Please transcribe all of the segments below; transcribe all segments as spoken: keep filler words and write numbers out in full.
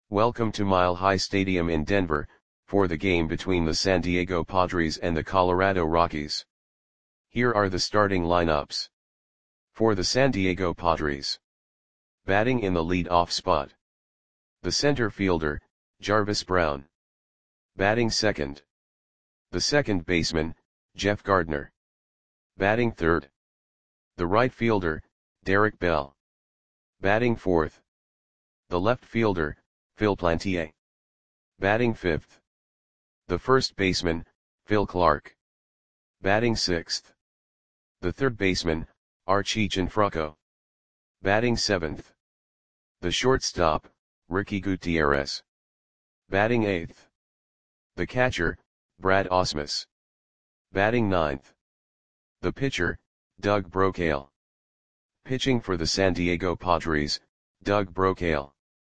Welcome to Mile High Stadium in Denver, for the game between the San Diego Padres and the Colorado Rockies. Here are the starting lineups. For the San Diego Padres. Batting in the lead-off spot. The center fielder, Jarvis Brown. Batting second. The second baseman, Jeff Gardner. Batting third. The right fielder, Derek Bell. Batting fourth. The left fielder, Phil Plantier. Batting fifth. The first baseman, Phil Clark. Batting sixth. The third baseman, Archie Cianfrocco. Batting seventh. The shortstop, Ricky Gutierrez. Batting eighth. The catcher, Brad Ausmus. Batting ninth. The pitcher, Doug Brocail. Pitching for the San Diego Padres, Doug Brocail.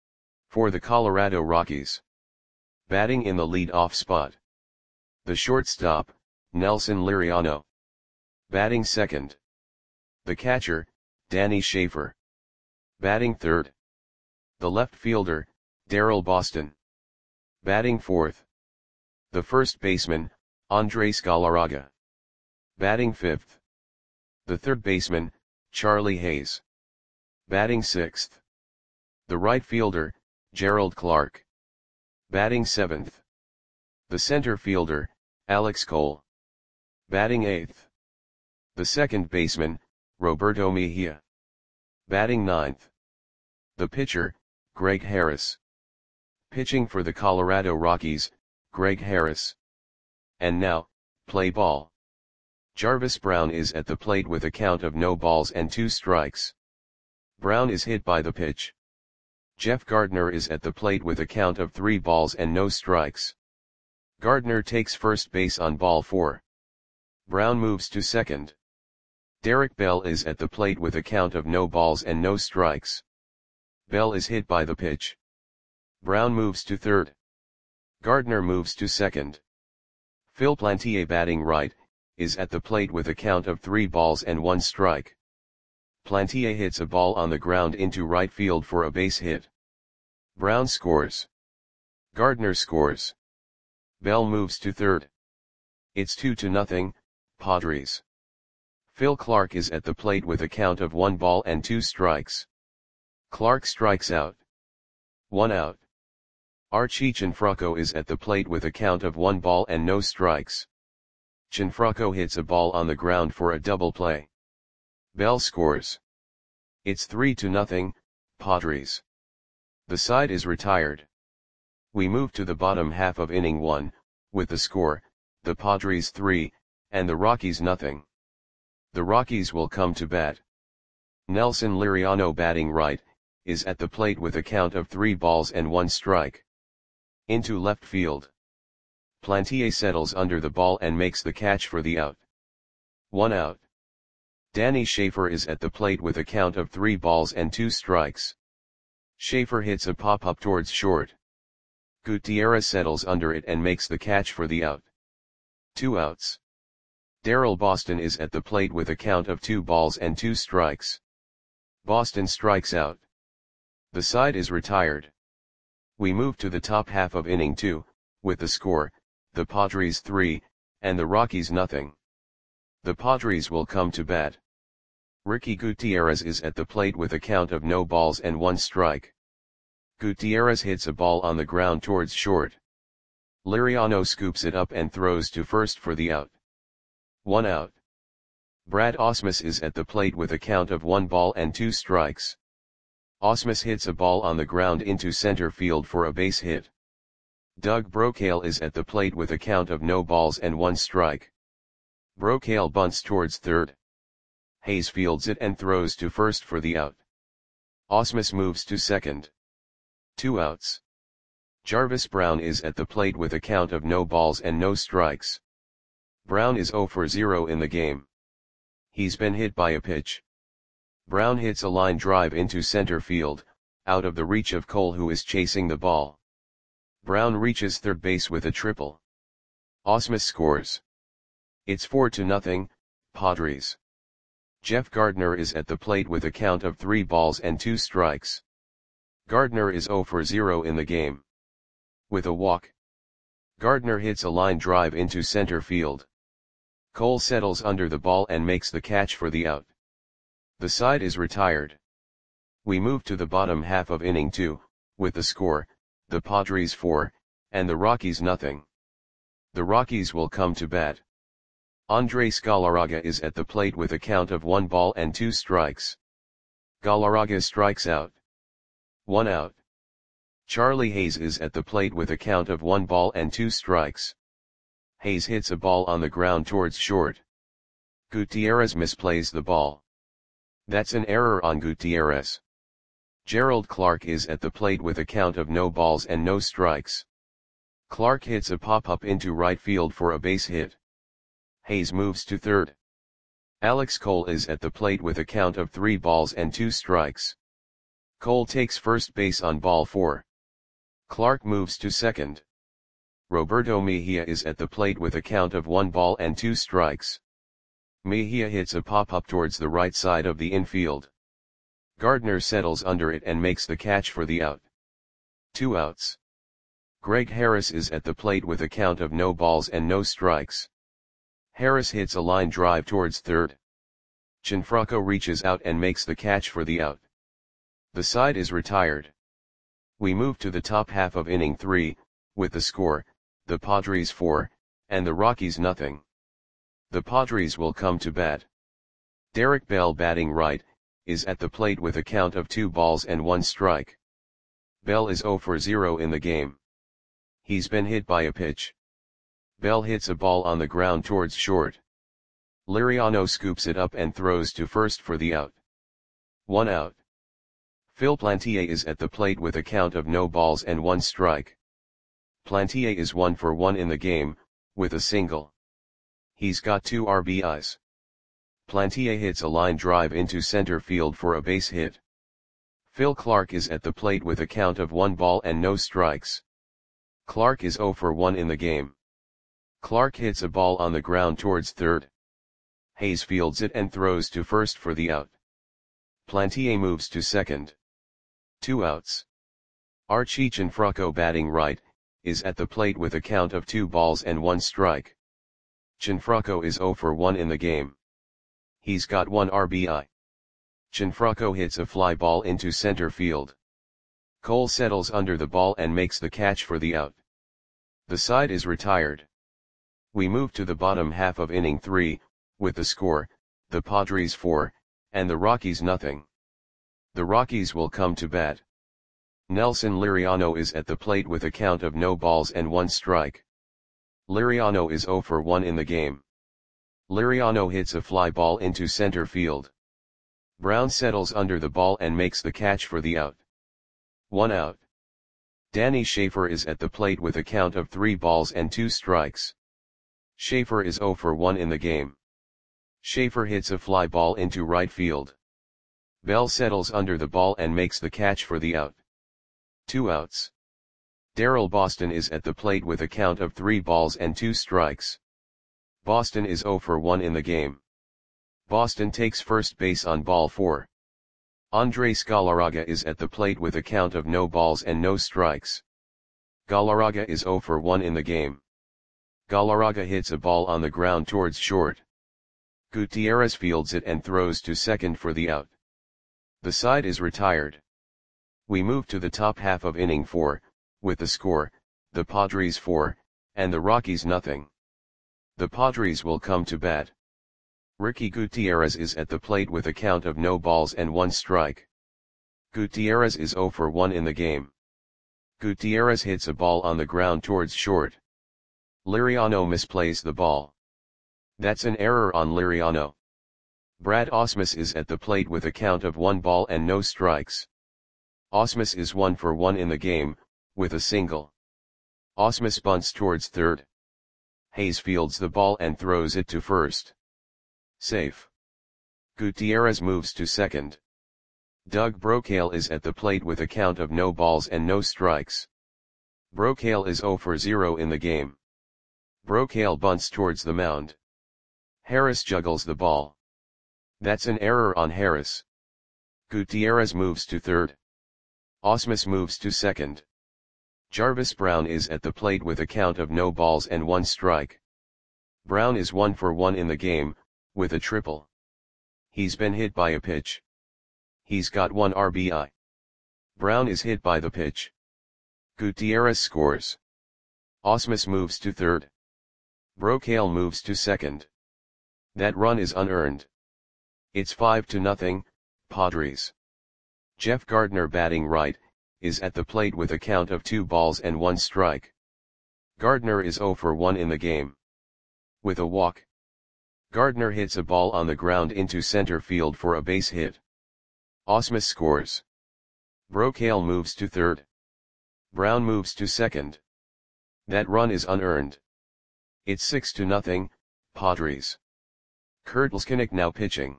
For the Colorado Rockies. Batting in the lead-off spot. The shortstop, Nelson Liriano. Batting second. The catcher, Danny Schaefer. Batting third. The left fielder, Darryl Boston. Batting fourth. The first baseman, Andres Galarraga. Batting fifth. The third baseman, Charlie Hayes. Batting sixth. The right fielder, Gerald Clark. Batting seventh. The center fielder, Alex Cole. Batting eighth. The second baseman, Roberto Mejia. Batting ninth. The pitcher, Greg Harris. Pitching for the Colorado Rockies, Greg Harris. And now, play ball. Jarvis Brown is at the plate with a count of no balls and two strikes. Brown is hit by the pitch. Jeff Gardner is at the plate with a count of three balls and no strikes. Gardner takes first base on ball four. Brown moves to second. Derek Bell is at the plate with a count of no balls and no strikes. Bell is hit by the pitch. Brown moves to third. Gardner moves to second. Phil Plantier, batting right, is at the plate with a count of three balls and one strike. Plantier hits a ball on the ground into right field for a base hit. Brown scores. Gardner scores. Bell moves to third. It's two to nothing, Padres. Phil Clark is at the plate with a count of one ball and two strikes. Clark strikes out. One out. Archie Cianfrocco is at the plate with a count of one ball and no strikes. Cianfrocco hits a ball on the ground for a double play. Bell scores. It's three to nothing, Padres. The side is retired. We move to the bottom half of inning one, with the score, the Padres three, and the Rockies nothing. The Rockies will come to bat. Nelson Liriano, batting right, is at the plate with a count of three balls and one strike. Into left field. Plantier settles under the ball and makes the catch for the out. One out. Danny Schaefer is at the plate with a count of three balls and two strikes. Schaefer hits a pop-up towards short. Gutierrez settles under it and makes the catch for the out. Two outs. Darryl Boston is at the plate with a count of two balls and two strikes. Boston strikes out. The side is retired. We move to the top half of inning two, with the score, the Padres three, and the Rockies nothing. The Padres will come to bat. Ricky Gutierrez is at the plate with a count of no balls and one strike. Gutierrez hits a ball on the ground towards short. Liriano scoops it up and throws to first for the out. One out. Brad Ausmus is at the plate with a count of one ball and two strikes. Ausmus hits a ball on the ground into center field for a base hit. Doug Brocail is at the plate with a count of no balls and one strike. Brocail bunts towards third. Hayes fields it and throws to first for the out. Ausmus moves to second. Two outs. Jarvis Brown is at the plate with a count of no balls and no strikes. Brown is zero for zero in the game. He's been hit by a pitch. Brown hits a line drive into center field, out of the reach of Cole, who is chasing the ball. Brown reaches third base with a triple. Ausmus scores. It's four to nothing, Padres. Jeff Gardner is at the plate with a count of three balls and two strikes. Gardner is zero for zero in the game. With a walk, Gardner hits a line drive into center field. Cole settles under the ball and makes the catch for the out. The side is retired. We move to the bottom half of inning two, with the score, the Padres four, and the Rockies nothing. The Rockies will come to bat. Andres Galarraga is at the plate with a count of one ball and two strikes. Galarraga strikes out. One out. Charlie Hayes is at the plate with a count of one ball and two strikes. Hayes hits a ball on the ground towards short. Gutierrez misplays the ball. That's an error on Gutierrez. Gerald Clark is at the plate with a count of no balls and no strikes. Clark hits a pop-up into right field for a base hit. Hayes moves to third. Alex Cole is at the plate with a count of three balls and two strikes. Cole takes first base on ball four. Clark moves to second. Roberto Mejia is at the plate with a count of one ball and two strikes. Mejia hits a pop-up towards the right side of the infield. Gardner settles under it and makes the catch for the out. Two outs. Greg Harris is at the plate with a count of no balls and no strikes. Harris hits a line drive towards third. Gianfranco reaches out and makes the catch for the out. The side is retired. We move to the top half of inning three, with the score, the Padres four, and the Rockies nothing. The Padres will come to bat. Derek Bell, batting right, is at the plate with a count of two balls and one strike. Bell is zero for zero in the game. He's been hit by a pitch. Bell hits a ball on the ground towards short. Liriano scoops it up and throws to first for the out. One out. Phil Plantier is at the plate with a count of no balls and one strike. Plantier is one for one in the game, with a single. He's got two R B Is. Plantier hits a line drive into center field for a base hit. Phil Clark is at the plate with a count of one ball and no strikes. Clark is zero for one in the game. Clark hits a ball on the ground towards third. Hayes fields it and throws to first for the out. Plantier moves to second. Two outs. Archie Gianfranco, batting right, is at the plate with a count of two balls and one strike. Gianfranco is zero for one in the game. He's got one R B I. Gianfranco hits a fly ball into center field. Cole settles under the ball and makes the catch for the out. The side is retired. We move to the bottom half of inning three, with the score, the Padres four, and the Rockies nothing. The Rockies will come to bat. Nelson Liriano is at the plate with a count of no balls and one strike. Liriano is zero for one in the game. Liriano hits a fly ball into center field. Brown settles under the ball and makes the catch for the out. One out. Danny Schaefer is at the plate with a count of three balls and two strikes. Schaefer is zero for one in the game. Schaefer hits a fly ball into right field. Bell settles under the ball and makes the catch for the out. Two outs. Darrell Boston is at the plate with a count of three balls and two strikes. Boston is zero for one in the game. Boston takes first base on ball four. Andres Galarraga is at the plate with a count of no balls and no strikes. Galarraga is zero for one in the game. Galarraga hits a ball on the ground towards short. Gutierrez fields it and throws to second for the out. The side is retired. We move to the top half of inning four, with the score, the Padres four, and the Rockies nothing. The Padres will come to bat. Ricky Gutierrez is at the plate with a count of no balls and one strike. Gutierrez is zero for one in the game. Gutierrez hits a ball on the ground towards short. Liriano misplays the ball. That's an error on Liriano. Brad Ausmus is at the plate with a count of one ball and no strikes. Ausmus is one for one in the game, with a single. Ausmus bunts towards third. Hayes fields the ball and throws it to first. Safe. Gutierrez moves to second. Doug Brocail is at the plate with a count of no balls and no strikes. Brocail is zero for zero in the game. Brocail bunts towards the mound. Harris juggles the ball. That's an error on Harris. Gutierrez moves to third. Ausmus moves to second. Jarvis Brown is at the plate with a count of no balls and one strike. Brown is one for one in the game, with a triple. He's been hit by a pitch. He's got one R B I. Brown is hit by the pitch. Gutierrez scores. Ausmus moves to third. Brocale moves to second. That run is unearned. It's five to nothing, Padres. Jeff Gardner, batting right, is at the plate with a count of two balls and one strike. Gardner is zero for one in the game. With a walk, Gardner hits a ball on the ground into center field for a base hit. Ausmus scores. Brocale moves to third. Brown moves to second. That run is unearned. It's six to nothing, Padres. Kurt Leskinick now pitching.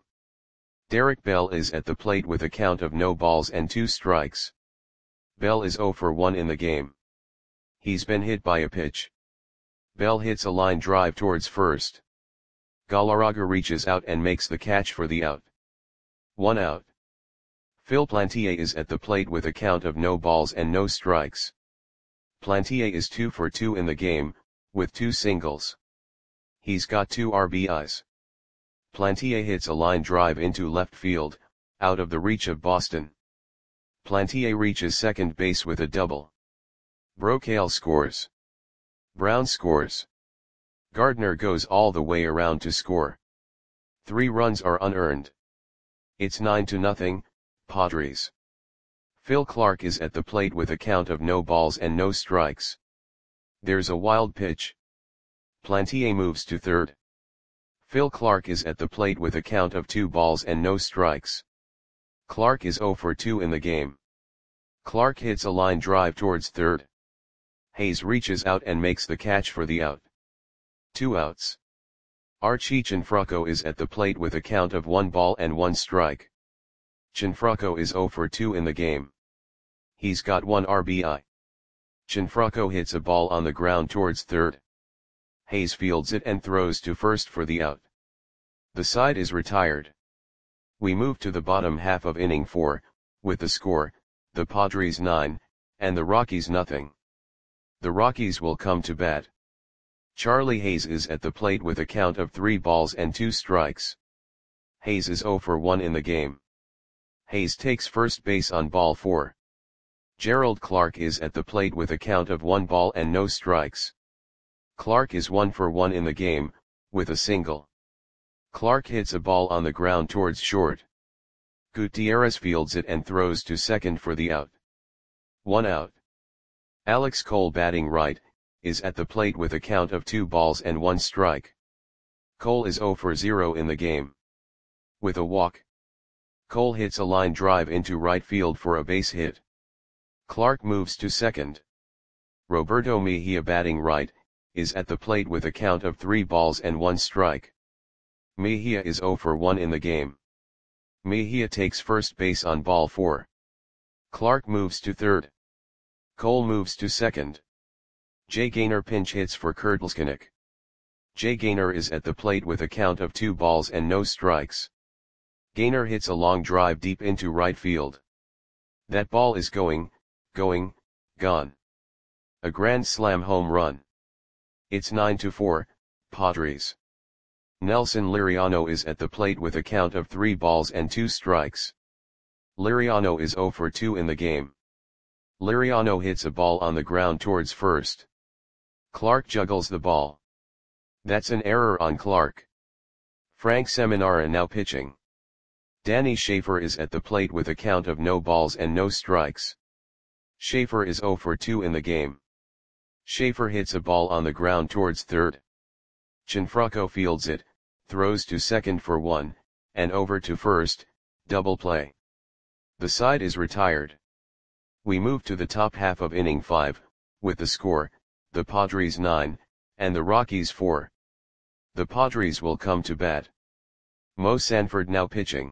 Derek Bell is at the plate with a count of no balls and two strikes. Bell is zero for one in the game. He's been hit by a pitch. Bell hits a line drive towards first. Galarraga reaches out and makes the catch for the out. One out. Phil Plantier is at the plate with a count of no balls and no strikes. Plantier is two for two in the game, with two singles. He's got two R B Is. Plantier hits a line drive into left field, out of the reach of Boston. Plantier reaches second base with a double. Brocale scores. Brown scores. Gardner goes all the way around to score. Three runs are unearned. It's nine to nothing, Padres. Phil Clark is at the plate with a count of no balls and no strikes. There's a wild pitch. Plantier moves to third. Phil Clark is at the plate with a count of two balls and no strikes. Clark is zero for two in the game. Clark hits a line drive towards third. Hayes reaches out and makes the catch for the out. Two outs. Archie Cianfrocco is at the plate with a count of one ball and one strike. Cianfrocco is zero for two in the game. He's got one R B I. Cianfrocco hits a ball on the ground towards third. Hayes fields it and throws to first for the out. The side is retired. We move to the bottom half of inning four, with the score, the Padres nine, and the Rockies nothing. The Rockies will come to bat. Charlie Hayes is at the plate with a count of three balls and two strikes. Hayes is zero for one in the game. Hayes takes first base on ball four. Gerald Clark is at the plate with a count of one ball and no strikes. Clark is one for one in the game, with a single. Clark hits a ball on the ground towards short. Gutierrez fields it and throws to second for the out. One out. Alex Cole, batting right, is at the plate with a count of two balls and one strike. Cole is zero for zero in the game. With a walk, Cole hits a line drive into right field for a base hit. Clark moves to second. Roberto Mejia, batting right, is at the plate with a count of three balls and one strike. Mejia is zero for one in the game. Mejia takes first base on ball four. Clark moves to third. Cole moves to second. Jay Gaynor pinch hits for Kurt Leskinick. Jay Gaynor is at the plate with a count of two balls and no strikes. Gaynor hits a long drive deep into right field. That ball is going, going, gone. A grand slam home run. It's nine to four, Padres. Nelson Liriano is at the plate with a count of three balls and two strikes. Liriano is zero for two in the game. Liriano hits a ball on the ground towards first. Clark juggles the ball. That's an error on Clark. Frank Seminara now pitching. Danny Schaefer is at the plate with a count of no balls and no strikes. Schaefer is zero for two in the game. Schaefer hits a ball on the ground towards third. Cianfrocco fields it, throws to second for one, and over to first, double play. The side is retired. We move to the top half of inning five, with the score, the Padres nine, and the Rockies four. The Padres will come to bat. Mo Sanford now pitching.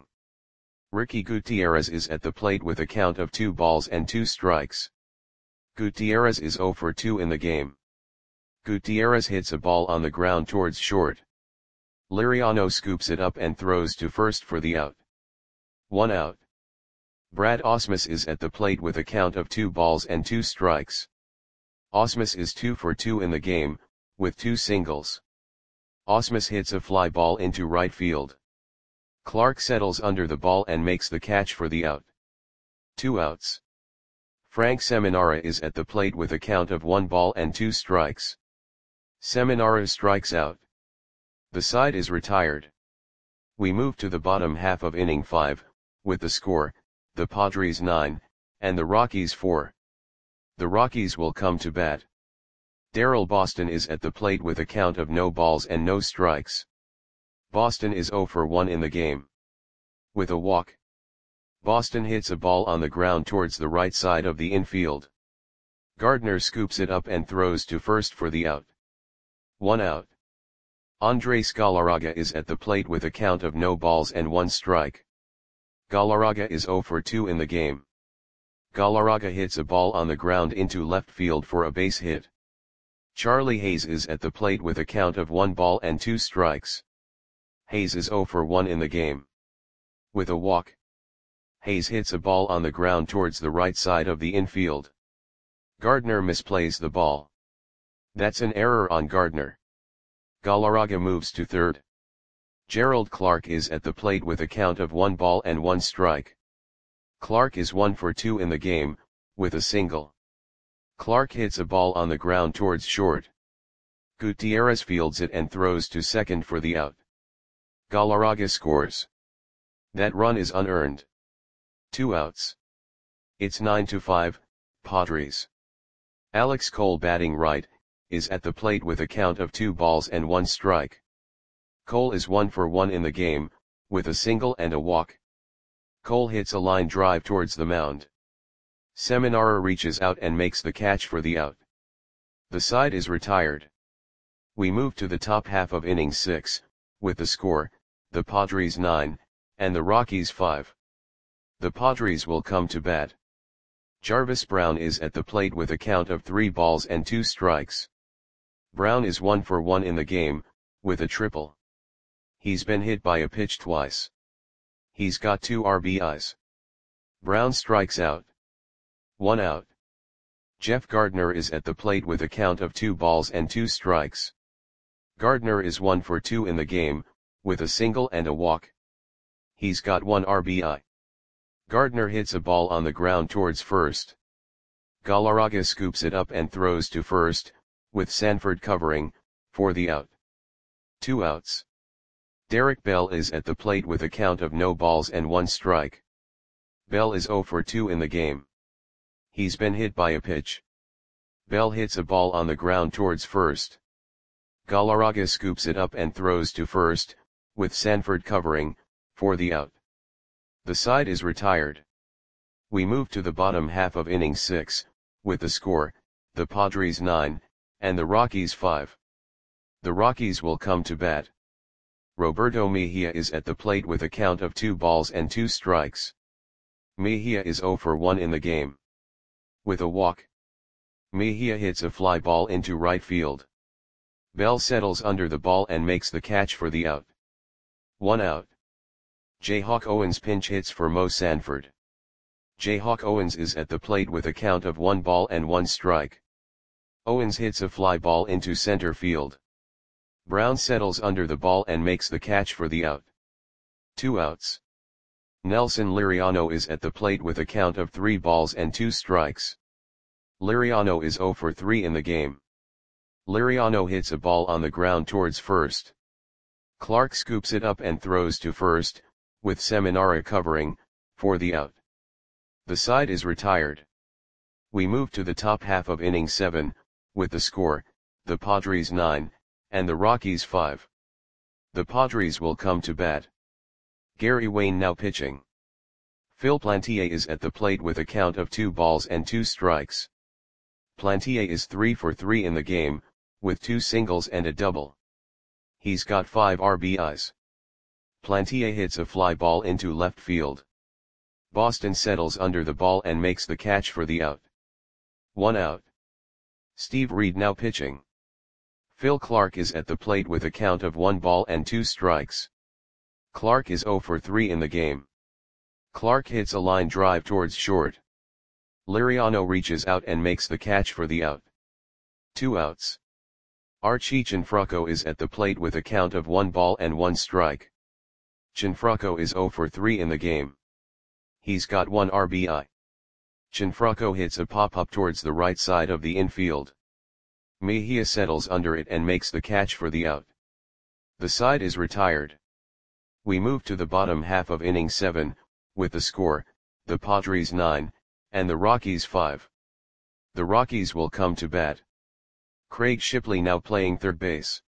Ricky Gutierrez is at the plate with a count of two balls and two strikes. Gutierrez is zero for two in the game. Gutierrez hits a ball on the ground towards short. Liriano scoops it up and throws to first for the out. One out. Brad Ausmus is at the plate with a count of two balls and two strikes. Ausmus is two for two in the game, with two singles. Ausmus hits a fly ball into right field. Clark settles under the ball and makes the catch for the out. Two outs. Frank Seminara is at the plate with a count of one ball and two strikes. Seminara strikes out. The side is retired. We move to the bottom half of inning five, with the score, the Padres nine, and the Rockies four. The Rockies will come to bat. Daryl Boston is at the plate with a count of no balls and no strikes. Boston is oh for one in the game. With a walk, Boston hits a ball on the ground towards the right side of the infield. Gardner scoops it up and throws to first for the out. One out. Andres Galarraga is at the plate with a count of no balls and one strike. Galarraga is oh for two in the game. Galarraga hits a ball on the ground into left field for a base hit. Charlie Hayes is at the plate with a count of one ball and two strikes. Hayes is oh for one in the game. With a walk, Hayes hits a ball on the ground towards the right side of the infield. Gardner misplays the ball. That's an error on Gardner. Galarraga moves to third. Gerald Clark is at the plate with a count of one ball and one strike. Clark is one for two in the game, with a single. Clark hits a ball on the ground towards short. Gutierrez fields it and throws to second for the out. Galarraga scores. That run is unearned. Two outs. It's nine to five, Padres. Alex Cole, batting right, is at the plate with a count of two balls and one strike. Cole is one for one in the game, with a single and a walk. Cole hits a line drive towards the mound. Seminara reaches out and makes the catch for the out. The side is retired. We move to the top half of inning six, with the score, the Padres nine, and the Rockies five. The Padres will come to bat. Jarvis Brown is at the plate with a count of three balls and two strikes. Brown is one for one in the game, with a triple. He's been hit by a pitch twice. He's got two R B Is. Brown strikes out. One out. Jeff Gardner is at the plate with a count of two balls and two strikes. Gardner is one for two in the game, with a single and a walk. He's got one R B I. Gardner hits a ball on the ground towards first. Galarraga scoops it up and throws to first, with Sanford covering, for the out. Two outs. Derek Bell is at the plate with a count of no balls and one strike. Bell is oh for two in the game. He's been hit by a pitch. Bell hits a ball on the ground towards first. Galarraga scoops it up and throws to first, with Sanford covering, for the out. The side is retired. We move to the bottom half of inning six, with the score, the Padres nine, and the Rockies five. The Rockies will come to bat. Roberto Mejia is at the plate with a count of two balls and two strikes. Mejia is oh for one in the game. With a walk, Mejia hits a fly ball into right field. Bell settles under the ball and makes the catch for the out. One out. Jayhawk Owens pinch hits for Mo Sanford. Jayhawk Owens is at the plate with a count of one ball and one strike. Owens hits a fly ball into center field. Brown settles under the ball and makes the catch for the out. Two outs. Nelson Liriano is at the plate with a count of three balls and two strikes. Liriano is oh for three in the game. Liriano hits a ball on the ground towards first. Clark scoops it up and throws to first, with Seminara covering, for the out. The side is retired. We move to the top half of inning seven, with the score, the Padres nine, and the Rockies five. The Padres will come to bat. Gary Wayne now pitching. Phil Plantier is at the plate with a count of two balls and two strikes. Plantier is three for three in the game, with two singles and a double. He's got five R B Is. Plantier hits a fly ball into left field. Boston settles under the ball and makes the catch for the out. One out. Steve Reed now pitching. Phil Clark is at the plate with a count of one ball and two strikes. Clark is oh for three in the game. Clark hits a line drive towards short. Liriano reaches out and makes the catch for the out. Two outs. Archie Cianfrocco is at the plate with a count of one ball and one strike. Cianfrocco is zero for three in the game. He's got one R B I. Cianfrocco hits a pop-up towards the right side of the infield. Mejia settles under it and makes the catch for the out. The side is retired. We move to the bottom half of inning seven, with the score, the Padres nine, and the Rockies five. The Rockies will come to bat. Craig Shipley now playing third base.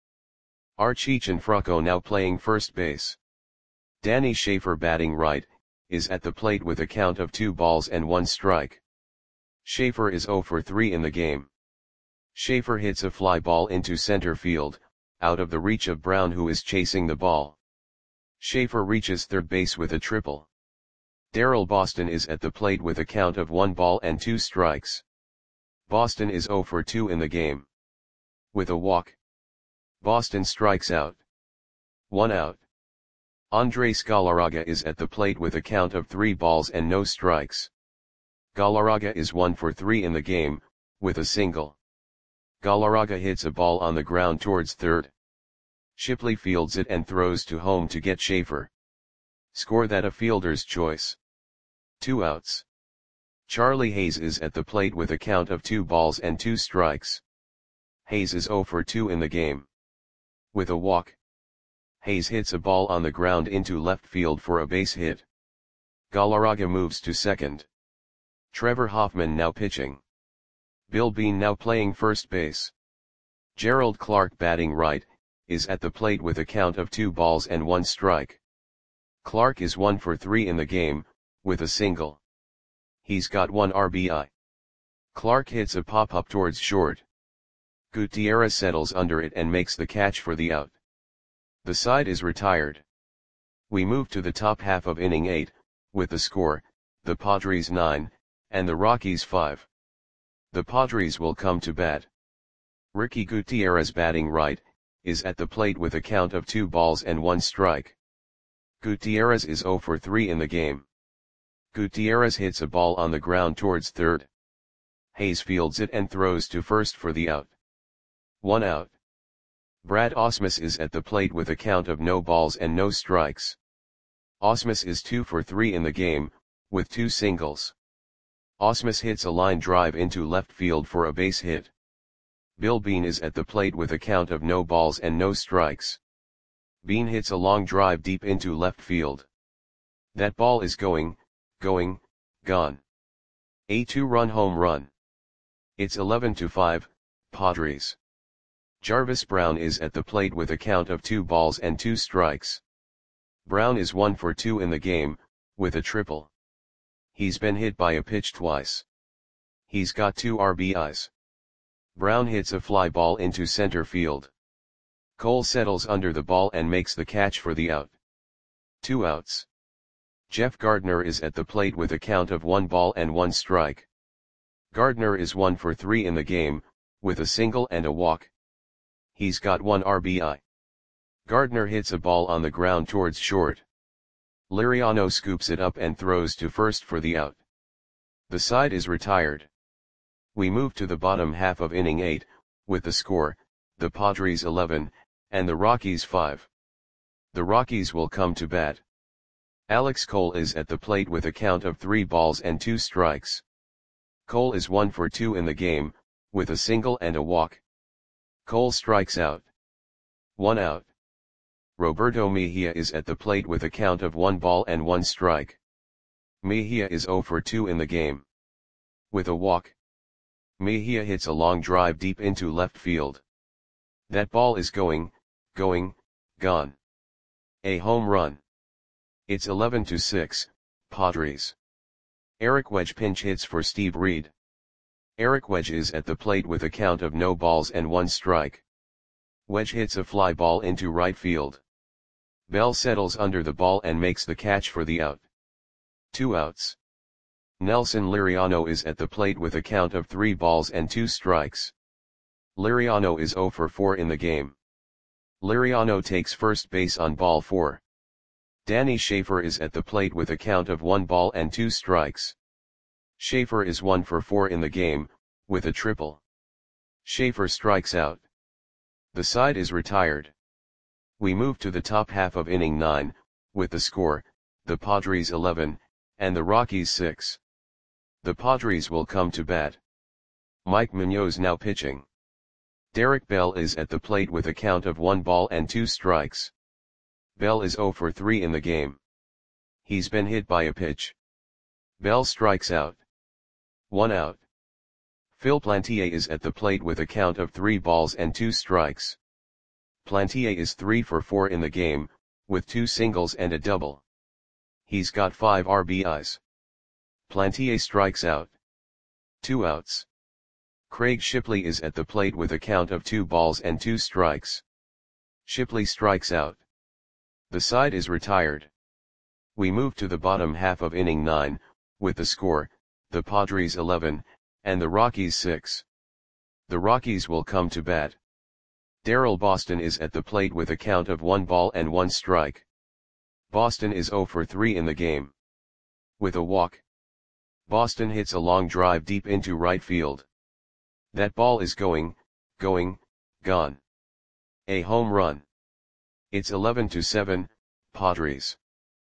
Archie Cianfrocco now playing first base. Danny Schaefer batting right, is at the plate with a count of two balls and one strike. Schaefer is zero for three in the game. Schaefer hits a fly ball into center field, out of the reach of Brown who is chasing the ball. Schaefer reaches third base with a triple. Darrell Boston is at the plate with a count of one ball and two strikes. Boston is zero for two in the game. With a walk, Boston strikes out. One out. Andres Galarraga is at the plate with a count of three balls and no strikes. Galarraga is one for three in the game, with a single. Galarraga hits a ball on the ground towards third. Shipley fields it and throws to home to get Schaefer. Score that a fielder's choice. Two outs. Charlie Hayes is at the plate with a count of two balls and two strikes. Hayes is zero for two in the game. With a walk, Hayes hits a ball on the ground into left field for a base hit. Galarraga moves to second. Trevor Hoffman now pitching. Bill Bean now playing first base. Gerald Clark batting right, is at the plate with a count of two balls and one strike. Clark is one for three in the game, with a single. He's got one R B I. Clark hits a pop-up towards short. Gutierrez settles under it and makes the catch for the out. The side is retired. We move to the top half of inning eight, with the score, the Padres nine, and the Rockies five. The Padres will come to bat. Ricky Gutierrez batting right, is at the plate with a count of two balls and one strike. Gutierrez is zero for three in the game. Gutierrez hits a ball on the ground towards third. Hayes fields it and throws to first for the out. One out. Brad Ausmus is at the plate with a count of no balls and no strikes. Ausmus is two for three in the game, with two singles. Ausmus hits a line drive into left field for a base hit. Bill Bean is at the plate with a count of no balls and no strikes. Bean hits a long drive deep into left field. That ball is going, going, gone. A two-run home run. It's eleven to five, Padres. Jarvis Brown is at the plate with a count of two balls and two strikes. Brown is one for two in the game, with a triple. He's been hit by a pitch twice. He's got two R B Is. Brown hits a fly ball into center field. Cole settles under the ball and makes the catch for the out. Two outs. Jeff Gardner is at the plate with a count of one ball and one strike. Gardner is one for three in the game, with a single and a walk. He's got one R B I. Gardner hits a ball on the ground towards short. Liriano scoops it up and throws to first for the out. The side is retired. We move to the bottom half of inning eight, with the score, the Padres eleven, and the Rockies five. The Rockies will come to bat. Alex Cole is at the plate with a count of three balls and two strikes. Cole is one for two in the game, with a single and a walk. Cole strikes out. One out. Roberto Mejia is at the plate with a count of one ball and one strike. Mejia is zero for two in the game. With a walk, Mejia hits a long drive deep into left field. That ball is going, going, gone. A home run. It's eleven to six, Padres. Eric Wedge pinch hits for Steve Reed. Eric Wedge is at the plate with a count of no balls and one strike. Wedge hits a fly ball into right field. Bell settles under the ball and makes the catch for the out. Two outs. Nelson Liriano is at the plate with a count of three balls and two strikes. Liriano is zero for four in the game. Liriano takes first base on ball four. Danny Schaefer is at the plate with a count of one ball and two strikes. Schaefer is one for four in the game, with a triple. Schaefer strikes out. The side is retired. We move to the top half of inning nine, with the score, the Padres eleven, and the Rockies six. The Padres will come to bat. Mike Munoz now pitching. Derek Bell is at the plate with a count of one ball and two strikes. Bell is zero for three in the game. He's been hit by a pitch. Bell strikes out. One out. Phil Plantier is at the plate with a count of three balls and two strikes. Plantier is three for four in the game, with two singles and a double. He's got five R B Is. Plantier strikes out. Two outs. Craig Shipley is at the plate with a count of two balls and two strikes. Shipley strikes out. The side is retired. We move to the bottom half of inning nine, with the score, the Padres eleven, and the Rockies six. The Rockies will come to bat. Darryl Boston is at the plate with a count of one ball and one strike. Boston is zero for three in the game. With a walk. Boston hits a long drive deep into right field. That ball is going, going, gone. A home run. It's eleven to seven, Padres.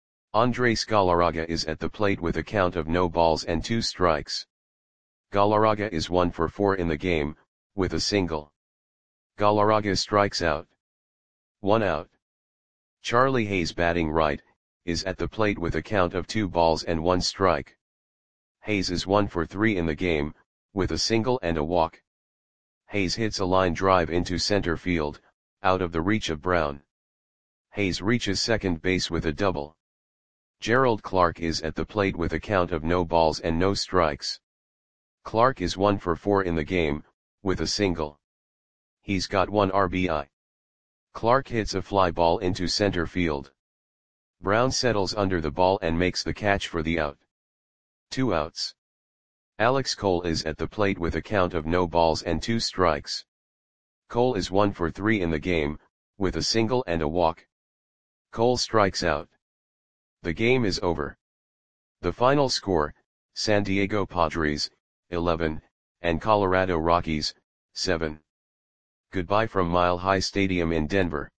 Andres Galarraga is at the plate with a count of no balls and two strikes. Galarraga is one for four in the game, with a single. Galarraga strikes out. One out. Charlie Hayes batting right, is at the plate with a count of two balls and one strike. Hayes is one for three in the game, with a single and a walk. Hayes hits a line drive into center field, out of the reach of Brown. Hayes reaches second base with a double. Gerald Clark is at the plate with a count of no balls and no strikes. Clark is one for four in the game, with a single. He's got one R B I. Clark hits a fly ball into center field. Brown settles under the ball and makes the catch for the out. Two outs. Alex Cole is at the plate with a count of no balls and two strikes. Cole is one for three in the game, with a single and a walk. Cole strikes out. The game is over. The final score, San Diego Padres, eleven, and Colorado Rockies, seven. Goodbye from Mile High Stadium in Denver.